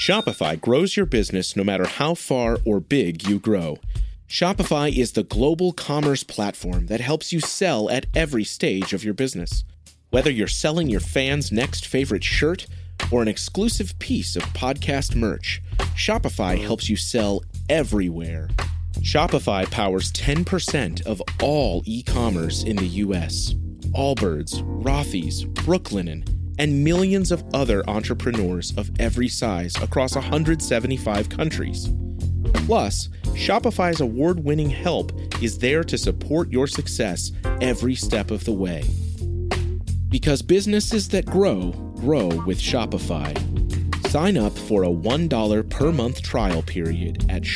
Shopify grows your business no matter how far or big you grow. Shopify is the global commerce platform that helps you sell at every stage of your business. Whether you're selling your fans' next favorite shirt or an exclusive piece of podcast merch, Shopify helps you sell everywhere. Shopify powers 10% of all e-commerce in the U.S. Allbirds, Rothy's, Brooklinen, and millions of other entrepreneurs of every size across 175 countries. Plus, Shopify's award-winning help is there to support your success every step of the way. Because businesses that grow, grow with Shopify. Sign up for a $1 per month trial period at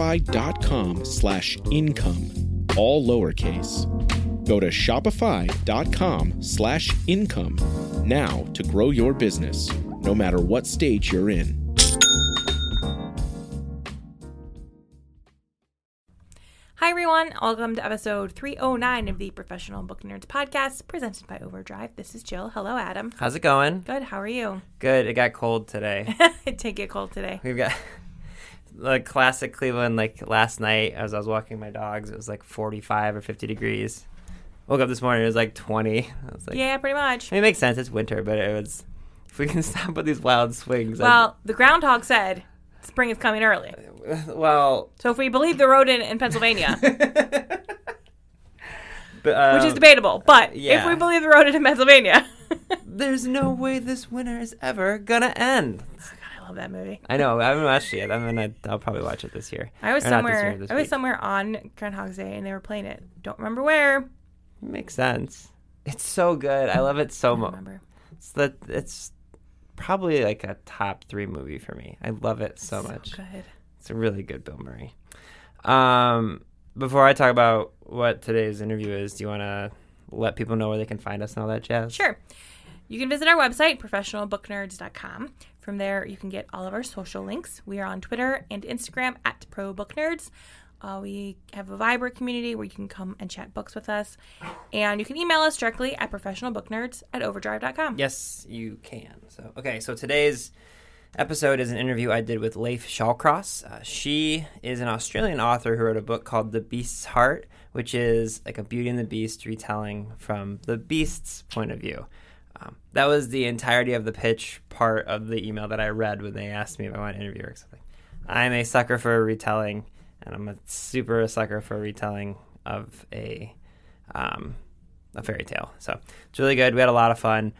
shopify.com/income, all lowercase. Go to shopify.com/income now to grow your business, no matter what stage you're in. Hi, everyone. Welcome to episode 309 of the Professional Book Nerds podcast presented by Overdrive. This is Jill. Hello, Adam. How's it going? Good. How are you? Good. It got cold today. It did get cold today. We've got the classic Cleveland, like last night as I was walking my dogs, it was like 45 or 50 degrees. Woke up this morning, it was like 20. I was like, yeah, pretty much. I mean, it makes sense. It's winter, but it was, if we can stop with these wild swings. Well, the groundhog said spring is coming early. Well, so if we believe the rodent in Pennsylvania, but, which is debatable, but yeah. if we believe the rodent in Pennsylvania, there's no way this winter is ever gonna end. God, I love that movie. I know. I haven't watched it yet. I'll probably watch it this year. I was Or not this year, this week. somewhere on Groundhog's Day, and they were playing it. Don't remember where. Makes sense. It's so good. I love it so much. It's probably like a top 3 movie for me. I love it so much. Good. It's a really good Bill Murray. Before I talk about what today's interview is, do you want to let people know where they can find us and all that jazz? Sure. You can visit our website, professionalbooknerds.com. From there, you can get all of our social links. We are on Twitter and Instagram at ProBookNerds. We have a Viber community where you can come and chat books with us. And you can email us directly at professionalbooknerds@overdrive.com. Yes, you can. So today's episode is an interview I did with Leif Shallcross. She is an Australian author who wrote a book called The Beast's Heart, which is like a Beauty and the Beast retelling from the Beast's point of view. That was the entirety of the pitch part of the email that I read when they asked me if I want to interview her. I'm a sucker for a retelling. And I'm a sucker for a retelling of a fairy tale. So it's really good. We had a lot of fun.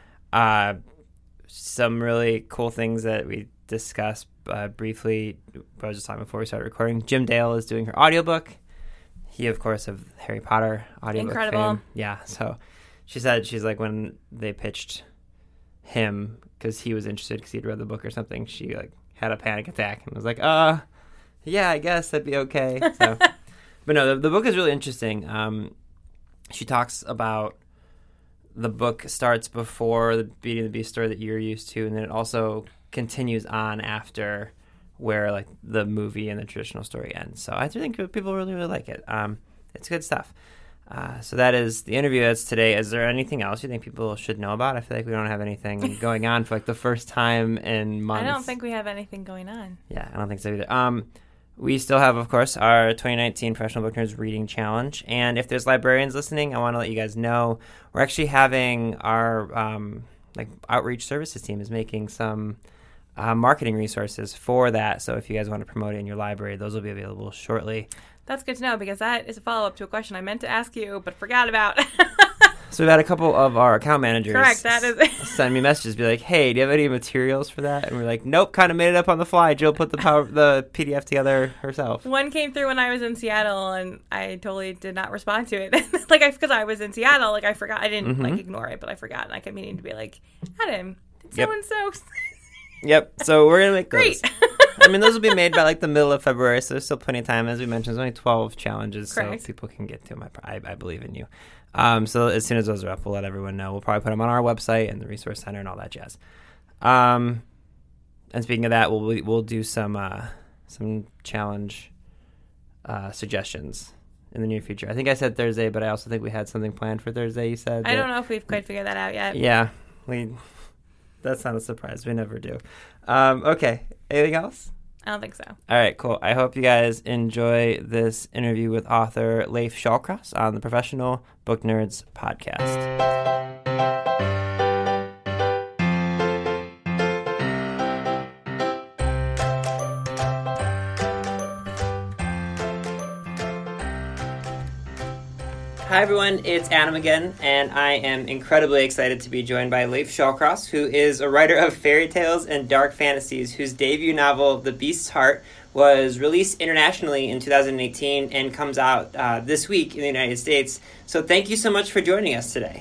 Some really cool things that we discussed briefly. I was just talking before we started recording. Jim Dale is doing her audiobook. He, of course, of Harry Potter audiobook Incredible. fame. Yeah. So she said, she's like, when they pitched him, because he was interested because he'd read the book or something, she like had a panic attack and was like, yeah, I guess that'd be okay. So, but no, the book is really interesting. She talks about the book starts before the Beauty and the Beast story that you're used to, and then it also continues on after where like the movie and the traditional story ends. So I think people really, really like it. It's good stuff. So that is the interview that's today. Is there anything else you think people should know about? I feel like we don't have anything going on for like the first time in months. I don't think we have anything going on. Yeah, I don't think so either. We still have, of course, our 2019 Professional Book Nerds Reading Challenge. And if there's librarians listening, I want to let you guys know we're actually having our outreach services team is making some marketing resources for that. So if you guys want to promote it in your library, those will be available shortly. That's good to know because that is a follow-up to a question I meant to ask you but forgot about. So we've had a couple of our account managers send me messages, be like, hey, do you have any materials for that? And we're like, nope, kind of made it up on the fly. Jill put the PDF together herself. One came through when I was in Seattle, and I totally did not respond to it. Because I was in Seattle, I forgot. I didn't, ignore it, but I forgot. And I kept meaning to be like, Adam, did so-and-so... Yep, so we're going to make those. Great. I mean, those will be made by the middle of February, so there's still plenty of time. As we mentioned, there's only 12 challenges, Correct. So people can get to them. I believe in you. So as soon as those are up, we'll let everyone know. We'll probably put them on our website and the Resource Center and all that jazz. And speaking of that, we'll do some challenge suggestions in the near future. I think I said Thursday, but I also think we had something planned for Thursday, you said. I don't know if we've quite figured that out yet. Yeah. That's not a surprise. We never do. Okay. Anything else? I don't think so. All right, cool. I hope you guys enjoy this interview with author Leif Shallcross on the Professional Book Nerds podcast. Hi everyone, it's Adam again, and I am incredibly excited to be joined by Leif Shallcross, who is a writer of fairy tales and dark fantasies, whose debut novel, The Beast's Heart, was released internationally in 2018 and comes out this week in the United States. So thank you so much for joining us today.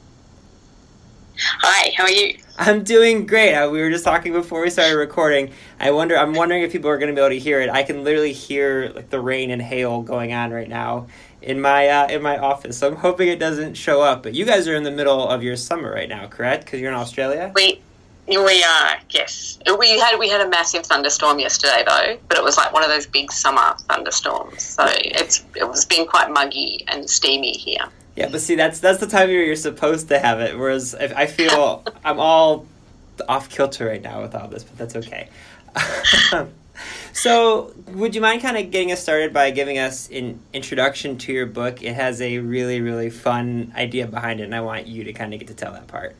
Hi, how are you? I'm doing great. We were just talking before we started recording. I'm wondering if people are going to be able to hear it. I can literally hear like the rain and hail going on right now in my office. So I'm hoping it doesn't show up. But you guys are in the middle of your summer right now, correct? Because you're in Australia. We are, yes. We had a massive thunderstorm yesterday though, but it was like one of those big summer thunderstorms. So it was been quite muggy and steamy here. Yeah, but see, that's the time of year you're supposed to have it, whereas I feel I'm all off kilter right now with all this, but that's okay. So, would you mind kind of getting us started by giving us an introduction to your book? It has a really, really fun idea behind it, and I want you to kind of get to tell that part.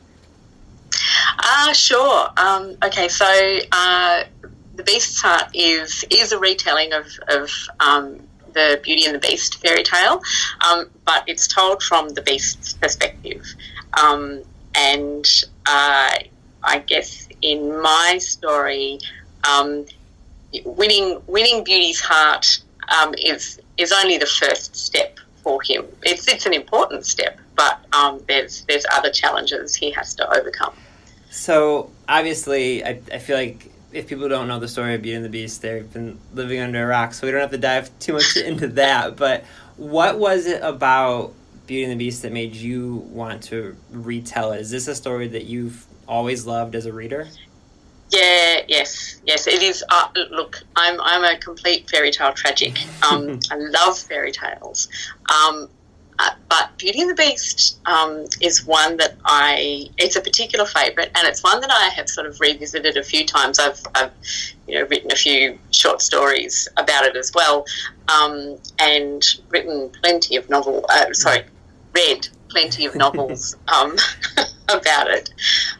Sure. Okay, so The Beast's Heart is a retelling of the Beauty and the Beast fairy tale, but it's told from the Beast's perspective. And I guess in my story, winning Beauty's heart is only the first step for him. It's an important step, but there's other challenges he has to overcome. So obviously, I feel like if people don't know the story of Beauty and the Beast, they've been living under a rock, so we don't have to dive too much into that. But what was it about Beauty and the Beast that made you want to retell it? Is this a story that you've always loved as a reader? Yeah, yes, it is. Look, I'm a complete fairy tale tragic. I love fairy tales. But Beauty and the Beast is one that it's a particular favourite, and it's one that I have sort of revisited a few times. I've written a few short stories about it as well, and written plenty of read plenty of novels about it.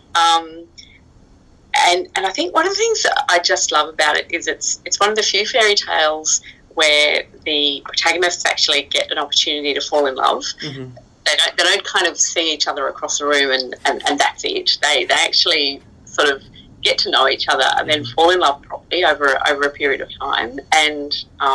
And I think one of the things that I just love about it is it's one of the few fairy tales where the protagonists actually get an opportunity to fall in love. Mm-hmm. They don't kind of see each other across the room and that's it. They actually sort of get to know each other and then fall in love properly over a period of time. And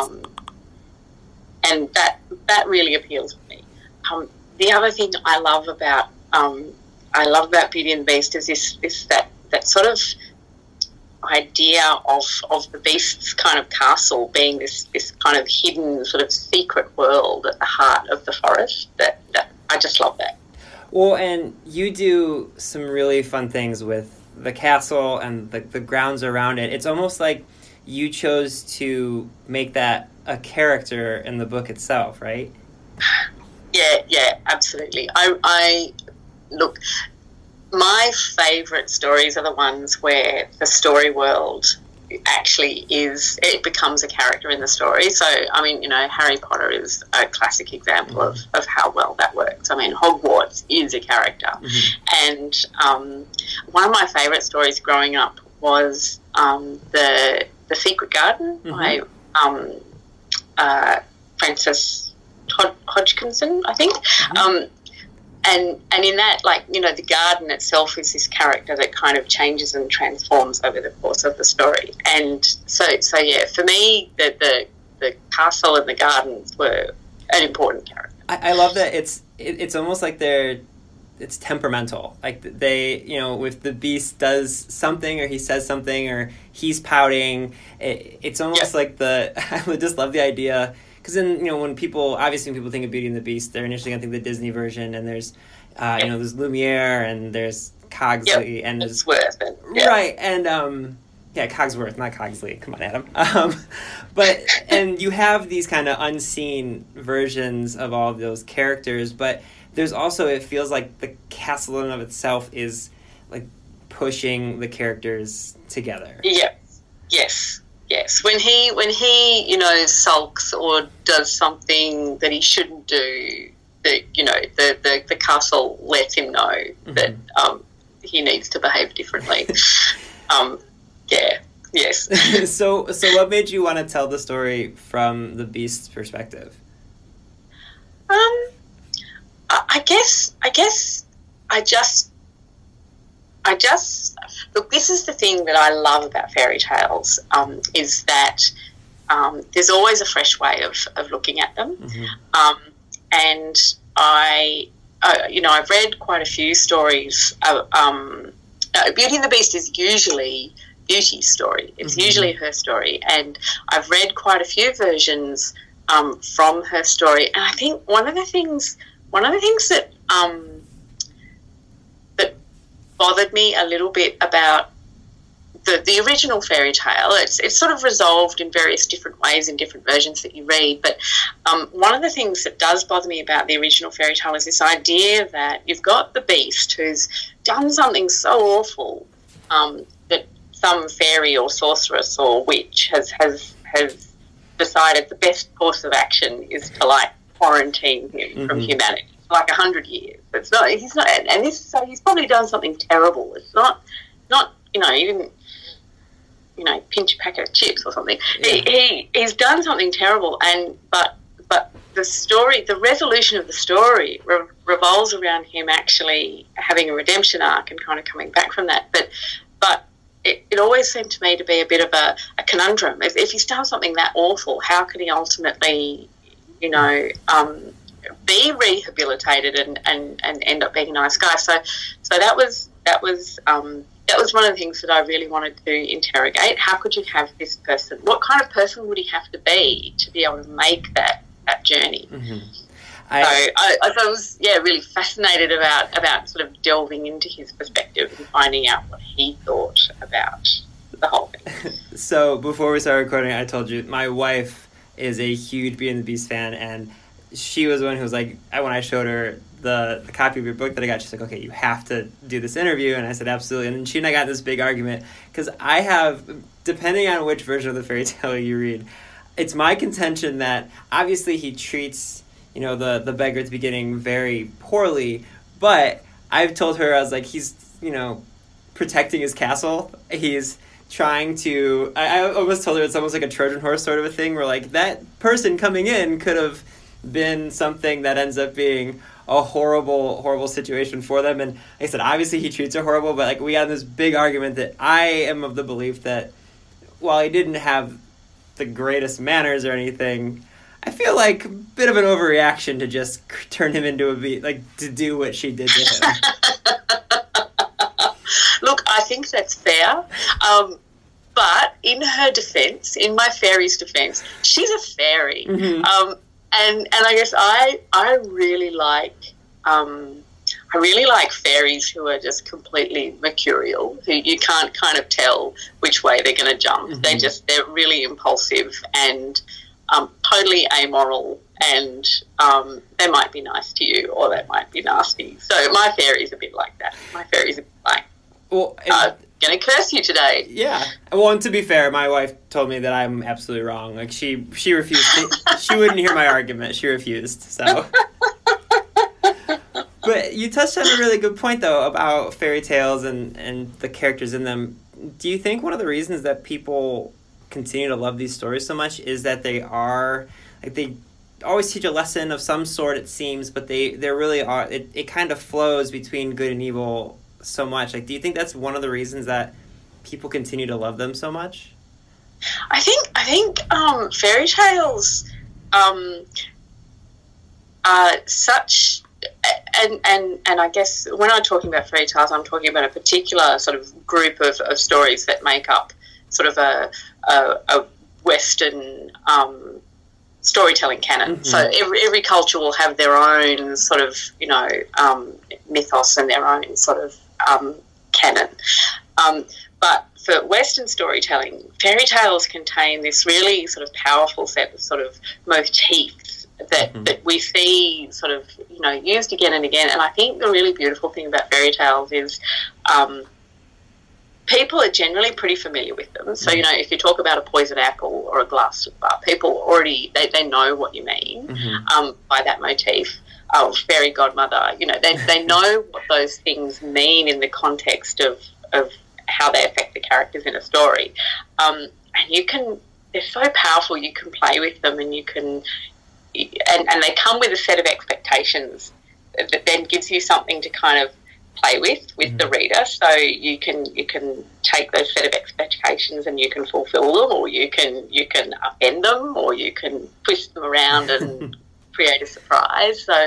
that really appeals to me. The other thing I love about Beauty and the Beast is that sort of idea of the Beast's kind of castle being this kind of hidden sort of secret world at the heart of the forest. That I just love that. Well, and you do some really fun things with the castle and the grounds around it. It's almost like you chose to make that a character in the book itself, right? Yeah, absolutely. I look. My favourite stories are the ones where the story world actually becomes a character in the story. So, I mean, Harry Potter is a classic example of how well that works. I mean, Hogwarts is a character. Mm-hmm. And one of my favourite stories growing up was The Secret Garden by Frances Hodgkinson, I think. Mm-hmm. And in that, the garden itself is this character that kind of changes and transforms over the course of the story. And so yeah, for me, the castle and the gardens were an important character. I love that it's almost like it's temperamental. Like they, if the Beast does something or he says something or he's pouting, it's almost like I would just love the idea. Because then, when people think of Beauty and the Beast, they're initially going to think the Disney version, and there's, there's Lumiere, and there's Cogsley, and there's... Cogsworth. Right, and, Cogsworth, not Cogsley. Come on, Adam. And you have these kind of unseen versions of all of those characters, but there's also, it feels like the castle in and of itself is, like, pushing the characters together. Yeah. Yes. When he sulks or does something that he shouldn't do, that the castle lets him know that he needs to behave differently. Yes. So what made you want to tell the story from the Beast's perspective? I guess I just look. This is the thing that I love about fairy tales, is that there's always a fresh way of looking at them, and I've read quite a few stories. Beauty and the Beast is usually Beauty's story. It's usually her story, and I've read quite a few versions from her story. And I think one of the things that that bothered me a little bit about the original fairy tale, it's sort of resolved in various different ways in different versions that you read, but one of the things that does bother me about the original fairy tale is this idea that you've got the Beast who's done something so awful that some fairy or sorceress or witch has decided the best course of action is to quarantine him from humanity for 100 years. He's probably done something terrible. It's not even pinch a packet of chips or something. Yeah. He's done something terrible, but the story, the resolution of the story revolves around him actually having a redemption arc and kind of coming back from that. But it always seemed to me to be a bit of a conundrum. If he's done something that awful, how can he ultimately, be rehabilitated and end up being a nice guy? So that was one of the things that I really wanted to interrogate. How could you have this person? What kind of person would he have to be able to make that journey? I was really fascinated about sort of delving into his perspective and finding out what he thought about the whole thing. So before we started recording, I told you my wife is a huge Beauty and the Beast fan, and she was the one who was like, when I showed her the copy of your book that I got, she's like, okay, you have to do this interview. And I said, absolutely. And then she and I got this big argument because I have, depending on which version of the fairy tale you read, it's my contention that obviously he treats, the beggar at the beginning very poorly, but I've told her, I was like, he's, protecting his castle. He's trying to, I almost told her it's almost like a Trojan horse sort of a thing where that person coming in could have been something that ends up being a horrible situation for them. And like I said, obviously he treats her horrible, but we had this big argument that I am of the belief that while he didn't have the greatest manners or anything, I feel like a bit of an overreaction to just turn him into to do what she did to him. Look, I think that's fair. But in her defense, in my fairy's defense, she's a fairy. And I guess I really like fairies who are just completely mercurial, who you can't kind of tell which way they're going to jump. They're really impulsive and totally amoral, and they might be nice to you or they might be nasty. So my fairy's a bit like that. My fairy's a bit like, going to curse you today. Yeah. Well, and to be fair, my wife told me that I'm absolutely wrong. She refused. She wouldn't hear my argument. She refused. So. But you touched on a really good point, though, about fairy tales and the characters in them. Do you think one of the reasons that people continue to love these stories so much is that they are, they always teach a lesson of some sort, it seems, but they really are, it kind of flows between good and evil so much. Do you think that's one of the reasons that people continue to love them so much? I think fairy tales are such, and I guess when I'm talking about fairy tales, I'm talking about a particular sort of group of stories that make up sort of a Western storytelling canon. So every culture will have their own sort of mythos and their own sort of canon. But for Western storytelling, fairy tales contain this really sort of powerful set of sort of motifs that we see sort of, used again and again. And I think the really beautiful thing about fairy tales is people are generally pretty familiar with them. So, if you talk about a poisoned apple or a glass slipper, people already, they know what you mean by that motif. Oh, fairy godmother, they know what those things mean in the context of how they affect the characters in a story. And they're so powerful, you can play with them, and you can, and they come with a set of expectations that then gives you something to kind of play with the reader. So you can take those set of expectations and you can fulfill them, or you can upend them, or you can twist them around and create a surprise. So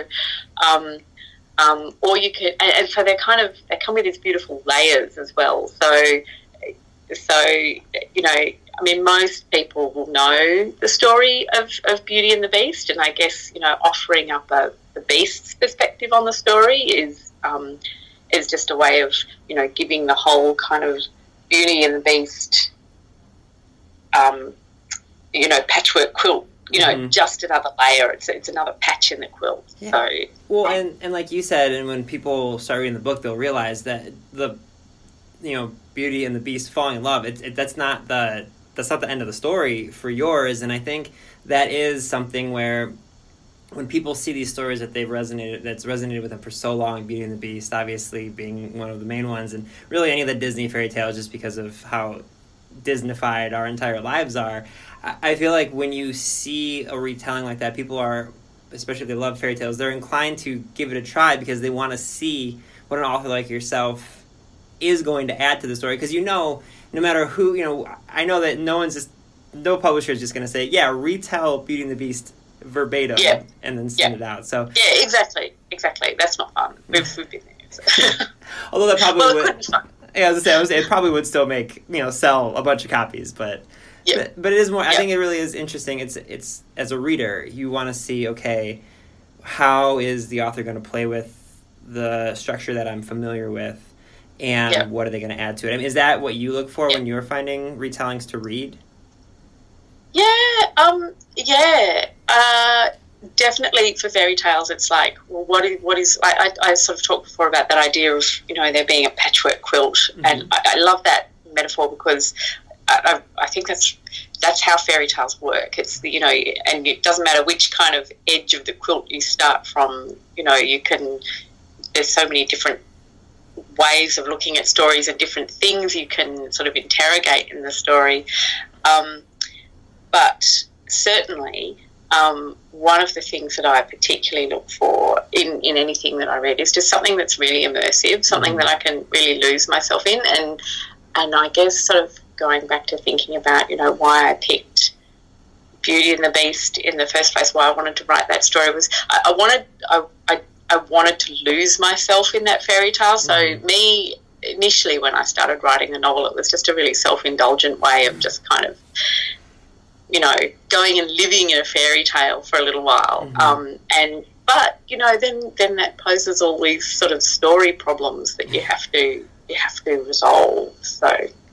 or you could, and so they come with these beautiful layers as well. So most people will know the story of Beauty and the Beast, and I guess offering up the Beast's perspective on the story is just a way of giving the whole kind of Beauty and the Beast patchwork quilt just another layer. It's another patch in the quilt. Yeah. So well, and like you said, and when people start reading the book, they'll realize that the Beauty and the Beast falling in love, that's not the end of the story for yours. And I think that is something where when people see these stories that's resonated with them for so long, Beauty and the Beast obviously being one of the main ones, and really any of the Disney fairy tales, just because of how Disneyfied our entire lives are. I feel like when you see a retelling like that, people are, especially if they love fairy tales, they're inclined to give it a try because they want to see what an author like yourself is going to add to the story. Because no matter who, I know that no publisher is just going to say, yeah, retell Beauty and the Beast verbatim and then send it out. So yeah, exactly. That's not fun. We've been there. So. Although that probably would. It be fun. Yeah, I was gonna say, it probably would still make sell a bunch of copies, but it is more. I think it really is interesting. It's as a reader, you want to see, okay, how is the author going to play with the structure that I'm familiar with, and what are they going to add to it? I mean, is that what you look for when you're finding retellings to read? Definitely for fairy tales, it's like, well, what is I sort of talked before about that idea of there being a patchwork quilt, and I love that metaphor because I think that's how fairy tales work. It's and it doesn't matter which kind of edge of the quilt you start from. There's so many different ways of looking at stories and different things you can sort of interrogate in the story, but certainly. One of the things that I particularly look for in anything that I read is just something that's really immersive, something that I can really lose myself in, and I guess sort of going back to thinking about why I picked Beauty and the Beast in the first place, why I wanted to write that story was I wanted to lose myself in that fairy tale. So me initially when I started writing the novel, it was just a really self-indulgent way of just kind of going and living in a fairy tale for a little while. But then that poses all these sort of story problems that you have to resolve. So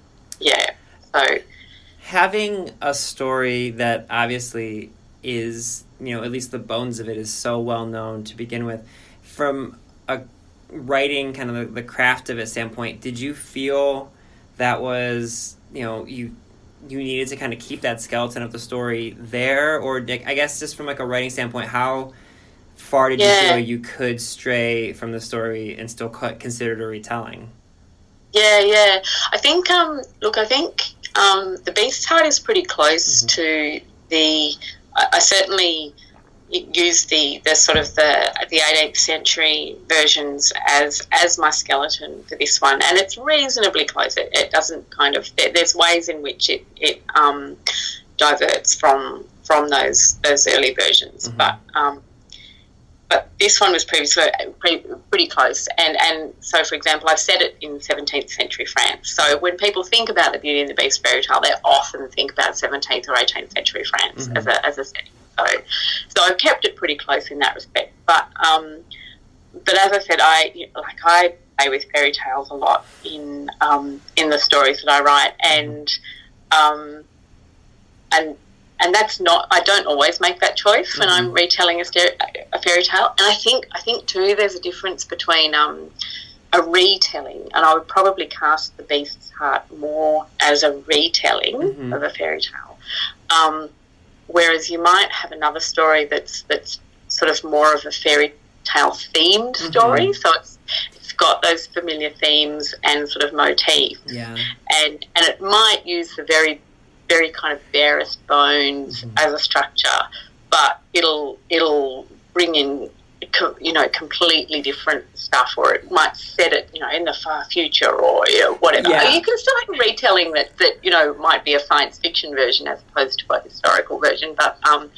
having a story that obviously is, at least the bones of it is so well known to begin with, from a writing kind of the craft of it standpoint, did you feel that was, you needed to kind of keep that skeleton of the story there? Or I guess just from like a writing standpoint, how far did you feel you could stray from the story and still consider it a retelling? I think the Beast's Heart is pretty close to I certainly use the sort of the 18th century versions as my skeleton for this one, and it's reasonably close. It doesn't kind of, there's ways in which it diverts from those early versions, but this one was previously pretty close, and so for example I've set it in 17th century France. So when people think about the Beauty and the Beast fairy tale, they often think about 17th or 18th century France as a setting. So I've kept it pretty close in that respect. But as I said, I play with fairy tales a lot in the stories that I write, and that's not. I don't always make that choice when I'm retelling a fairy tale. And I think too, there's a difference between a retelling, and I would probably cast The Beast's Heart more as a retelling of a fairy tale. Whereas you might have another story that's sort of more of a fairy tale themed story, so it's got those familiar themes and sort of motifs, and it might use the very, very kind of barest bones as a structure, but it'll bring in, you know, completely different stuff, or it might set it, you know, in the far future, or, you know, whatever. You can still have a retelling that you know, might be a science fiction version as opposed to a historical version, but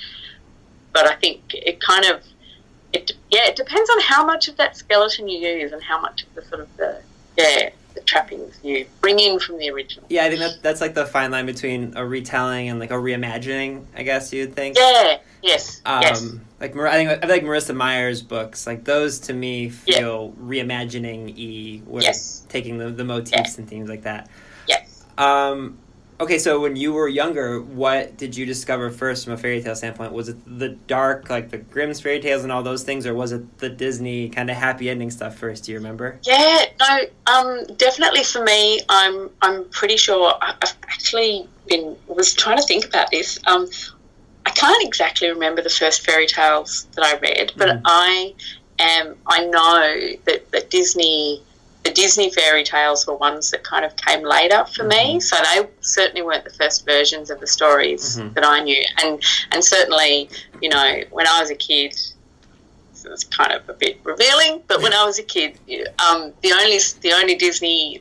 I think it kind of, it depends on how much of that skeleton you use and how much of the sort of the trappings you bring in from the original. Yeah, I think that's like the fine line between a retelling and like a reimagining, I guess you'd think. Yeah, yes, yes. Like I think like Marissa Meyer's books, like those to me feel reimagining-y, where taking the motifs and themes like that. Yes. Okay, so when you were younger, what did you discover first from a fairy tale standpoint? Was it the dark, like the Grimm's fairy tales and all those things, or was it the Disney kind of happy ending stuff first? Do you remember? Yeah, no, definitely for me, I'm pretty sure I've actually was trying to think about this. I can't exactly remember the first fairy tales that I read, but I know that the Disney fairy tales were ones that kind of came later for me, so they certainly weren't the first versions of the stories that I knew, and certainly, you know, when I was a kid, so it's kind of a bit revealing, but when I was a kid, the only Disney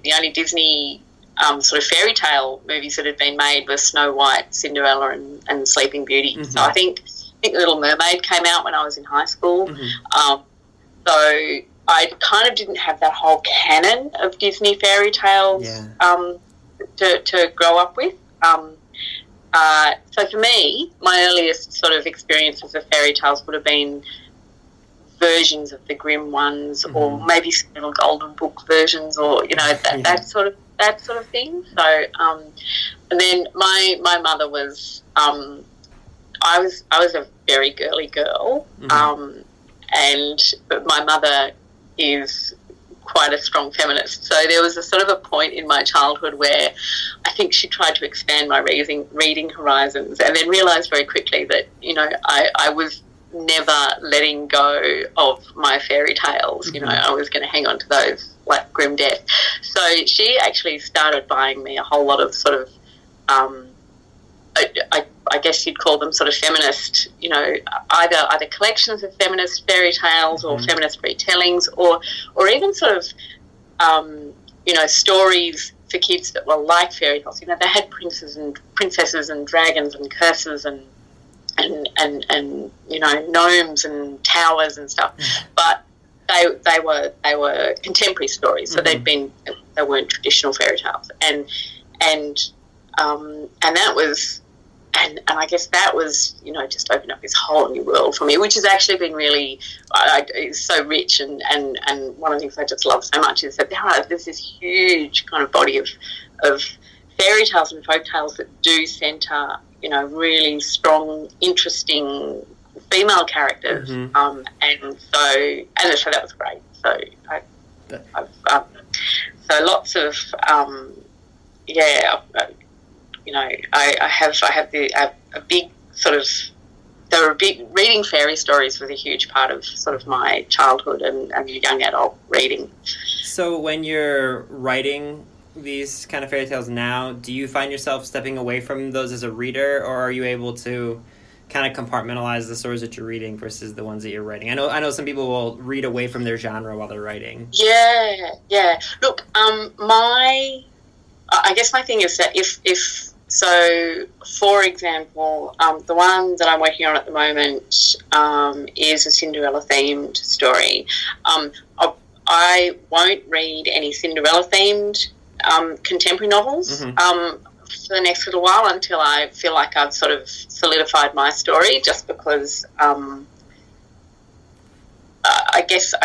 sort of fairy tale movies that had been made were Snow White, Cinderella, and Sleeping Beauty. So I think Little Mermaid came out when I was in high school, so I kind of didn't have that whole canon of Disney fairy tales to grow up with. So for me, my earliest sort of experiences of fairy tales would have been versions of the Grimm ones, or maybe some little Golden Book versions, or, you know, that sort of thing. So, and then my mother was, I was a very girly girl, but my mother is quite a strong feminist. So there was a sort of a point in my childhood where I think she tried to expand my reading horizons, and then realised very quickly that, you know, I was never letting go of my fairy tales. You know, I was going to hang on to those like grim death. So she actually started buying me a whole lot of sort of, I guess you'd call them sort of feminist, you know, either collections of feminist fairy tales or feminist retellings, or even sort of, you know, stories for kids that were like fairy tales. You know, they had princesses and dragons and curses and you know, gnomes and towers and stuff, but they were contemporary stories, so they weren't traditional fairy tales, and that was. And I guess that was, you know, just opened up this whole new world for me, which has actually been really, it's so rich. And one of the things I just love so much is that there's this huge kind of body of fairy tales and folk tales that do centre, you know, really strong, interesting female characters. And so that was great. So so lots of, you know, I have a big sort of, reading fairy stories was a huge part of sort of my childhood and young adult reading. So when you're writing these kind of fairy tales now, do you find yourself stepping away from those as a reader, or are you able to kind of compartmentalize the stories that you're reading versus the ones that you're writing? I know some people will read away from their genre while they're writing. Yeah. Look, I guess my thing is that if so, for example, the one that I'm working on at the moment is a Cinderella-themed story. I won't read any Cinderella-themed contemporary novels for the next little while until I feel like I've sort of solidified my story, just because I guess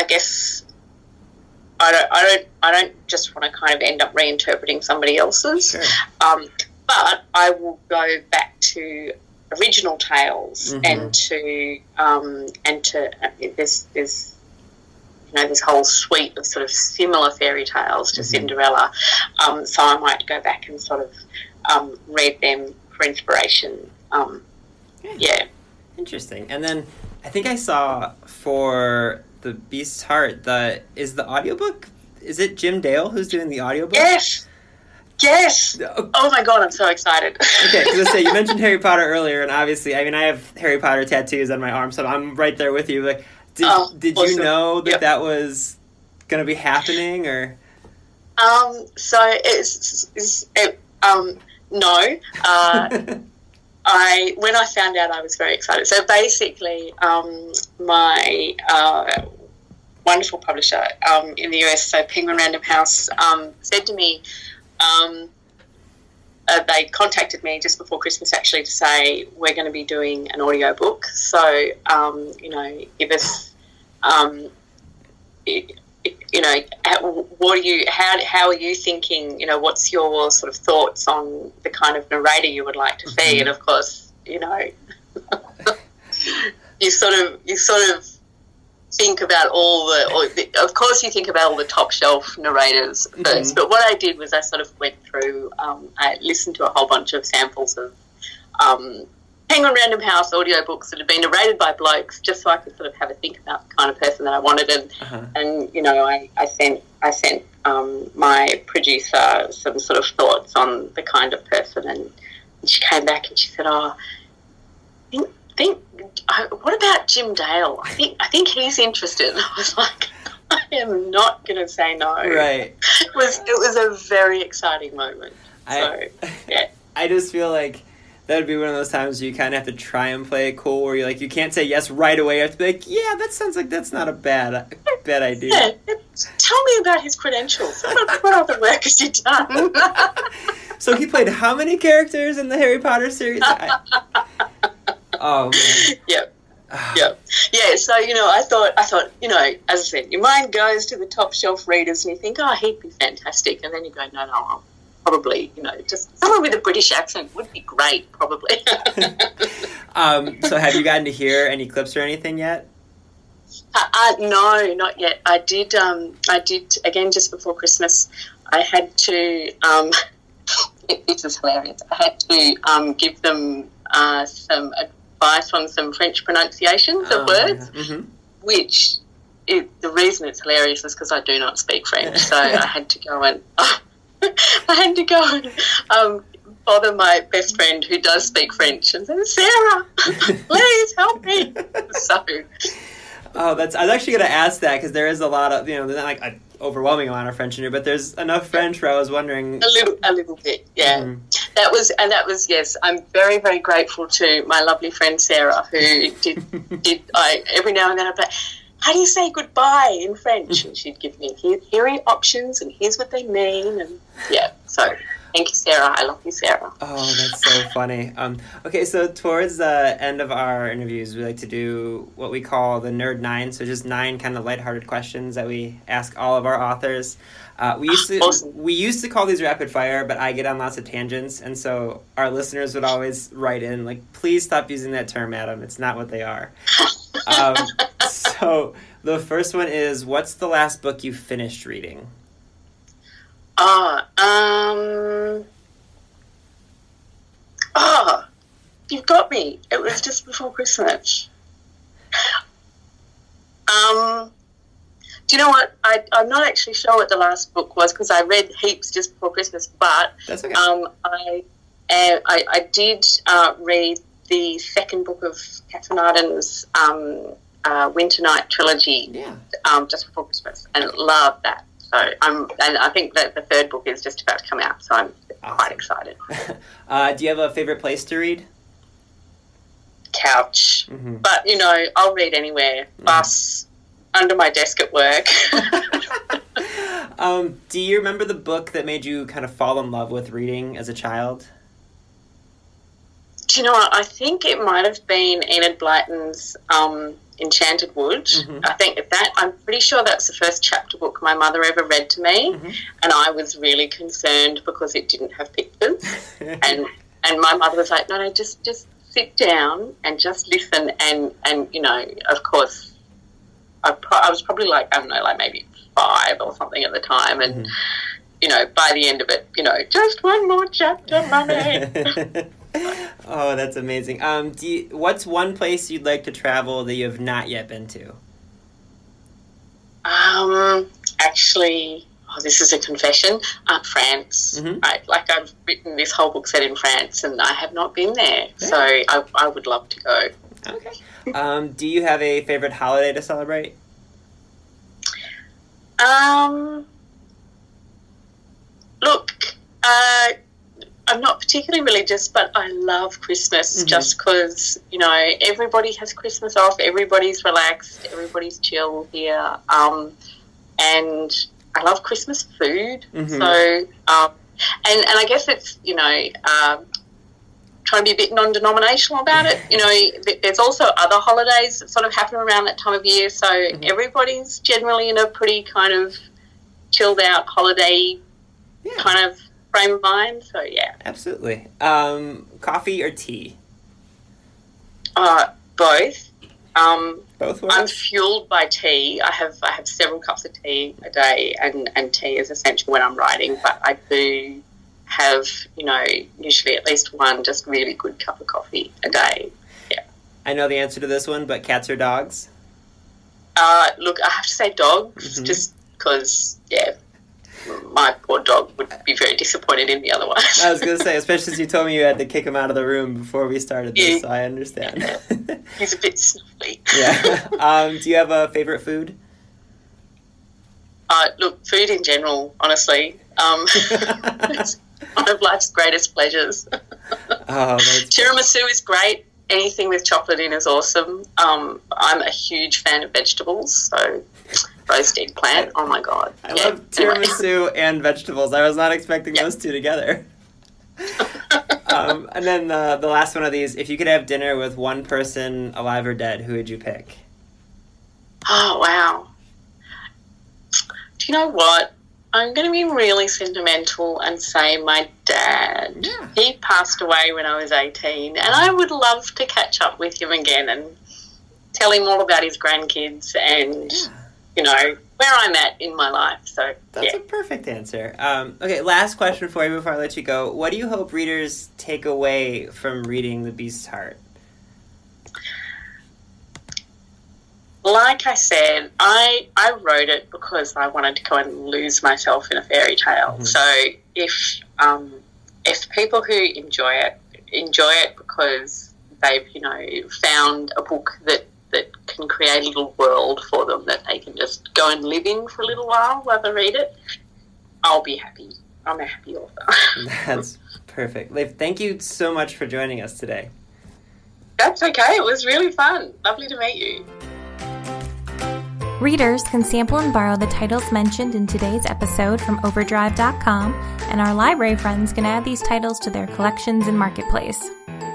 I don't just want to kind of end up reinterpreting somebody else's. Sure. But I will go back to original tales and to there's this whole suite of sort of similar fairy tales to Cinderella. So I might go back and sort of read them for inspiration. Yeah. Interesting. And then I think I saw for The Beast's Heart, is the audiobook, is it Jim Dale who's doing the audiobook? Yes! Oh my God, I'm so excited. Okay, because I say you mentioned Harry Potter earlier, and obviously, I mean, I have Harry Potter tattoos on my arm, so I'm right there with you. Like, did awesome. You know that that was going to be happening, or? So no. When I found out, I was very excited. So basically, my wonderful publisher in the US, so Penguin Random House, said to me, they contacted me just before Christmas actually to say, we're going to be doing an audiobook. So, give us, how are you thinking, what's your sort of thoughts on the kind of narrator you would like to see? And of course, you sort of think about of course you think about all the top shelf narrators first, but what I did was I sort of went through, I listened to a whole bunch of samples of Penguin Random House audiobooks that had been narrated by blokes, just so I could sort of have a think about the kind of person that I wanted, and I sent my producer some sort of thoughts on the kind of person, and she came back and she said, what about Jim Dale? I think he's interested. And I was like, I am not going to say no. Right. It was a very exciting moment. I just feel like that would be one of those times where you kind of have to try and play it cool, where you can't say yes right away. You have to be like, yeah, that sounds like that's not a bad idea. Yeah. Tell me about his credentials. What other work has he done? So he played how many characters in the Harry Potter series? Oh man. Yep. Yeah. So I thought, as I said, your mind goes to the top shelf readers, and you think, he'd be fantastic, and then you go, no, probably, just someone with a British accent would be great, probably. So have you gotten to hear any clips or anything yet? No, not yet. I did again just before Christmas. I had to. This is hilarious. I had to give them some advice on some French pronunciations of words, which the reason it's hilarious is because I do not speak French, so I had to go and bother my best friend who does speak French and say, Sarah, please help me. So. I was actually going to ask that, because there is a lot of, there's not like an overwhelming amount of French in here, but there's enough French where I was wondering. A little bit, yeah. Mm-hmm. That was, yes. I'm very, very grateful to my lovely friend Sarah, who did every now and then I'd be like, how do you say goodbye in French? And she'd give me, here are your options, and here's what they mean, and yeah, so. Thank you, Sarah. I love you, Sarah. Oh, that's so funny. Okay, so towards the end of our interviews, we like to do what we call the Nerd 9, so just 9 kind of lighthearted questions that we ask all of our authors. We used to call these rapid fire, but I get on lots of tangents, and so our listeners would always write in, like, please stop using that term, Adam. It's not what they are. So the first one is, what's the last book you finished reading? You've got me. It was just before Christmas. Do you know what? I'm not actually sure what the last book was, because I read heaps just before Christmas, but that's okay. I did read the second book of Catherine Arden's Winter Night trilogy just before Christmas, and loved that. So and I think that the third book is just about to come out, so I'm quite excited. Do you have a favorite place to read? Couch. Mm-hmm. But, I'll read anywhere. Bus, under my desk at work. Do you remember the book that made you kind of fall in love with reading as a child? Do you know what? I think it might have been Enid Blyton's Enchanted Wood. Mm-hmm. I think I'm pretty sure that's the first chapter book my mother ever read to me, and I was really concerned because it didn't have pictures. and my mother was like, no, just sit down and just listen, and of course I was probably like, I don't know, like maybe 5 or something at the time. And, by the end of it, just one more chapter, Mummy. Oh, that's amazing. What's one place you'd like to travel that you have not yet been to? Actually, this is a confession. France. Mm-hmm. Like I've written this whole book set in France, and I have not been there. Yeah. So I would love to go. Okay. Do you have a favorite holiday to celebrate? Look, I'm not particularly religious, but I love Christmas just because, everybody has Christmas off, everybody's relaxed, everybody's chill here, and I love Christmas food. So, and I guess it's, trying to be a bit non-denominational about it. There's also other holidays that sort of happen around that time of year, so everybody's generally in a pretty kind of chilled out holiday kind of frame of mind. So yeah, absolutely. Coffee or tea? Both. Both works? I'm fueled by tea. I have several cups of tea a day, and tea is essential when I'm writing. But I do have usually at least one just really good cup of coffee a day. Yeah. I know the answer to this one, but cats or dogs? Look, I have to say dogs, just because my poor dog would be very disappointed in me otherwise. I was going to say, especially as you told me you had to kick him out of the room before we started this, so I understand. He's a bit snuffly. Yeah. Do you have a favorite food? Look, food in general, honestly. It's one of life's greatest pleasures. Tiramisu is great. Anything with chocolate in is awesome. I'm a huge fan of vegetables, so roast eggplant, oh my God. I love tiramisu and vegetables. I was not expecting those two together. And then the last one of these, if you could have dinner with one person, alive or dead, who would you pick? Oh, wow. Do you know what? I'm going to be really sentimental and say my dad. Yeah. He passed away when I was 18, and I would love to catch up with him again and tell him all about his grandkids and, where I'm at in my life. So that's a perfect answer. Okay, last question for you before I let you go. What do you hope readers take away from reading The Beast's Heart? Like I said, I wrote it because I wanted to go and lose myself in a fairy tale. So if people who enjoy it because they've found a book that can create a little world for them that they can just go and live in for a little while they read it, I'll be happy. I'm a happy author. That's perfect. Liv, thank you so much for joining us today. That's okay. It was really fun. Lovely to meet you. Readers can sample and borrow the titles mentioned in today's episode from Overdrive.com, and our library friends can add these titles to their collections in Marketplace.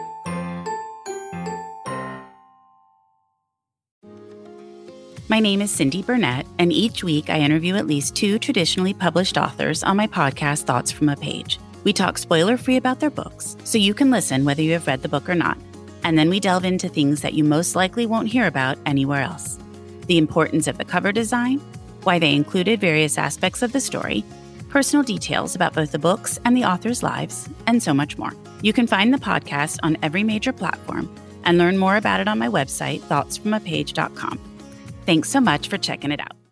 My name is Cindy Burnett, and each week I interview at least 2 traditionally published authors on my podcast, Thoughts from a Page. We talk spoiler-free about their books, so you can listen whether you have read the book or not. And then we delve into things that you most likely won't hear about anywhere else. The importance of the cover design, why they included various aspects of the story, personal details about both the books and the authors' lives, and so much more. You can find the podcast on every major platform and learn more about it on my website, thoughtsfromapage.com. Thanks so much for checking it out.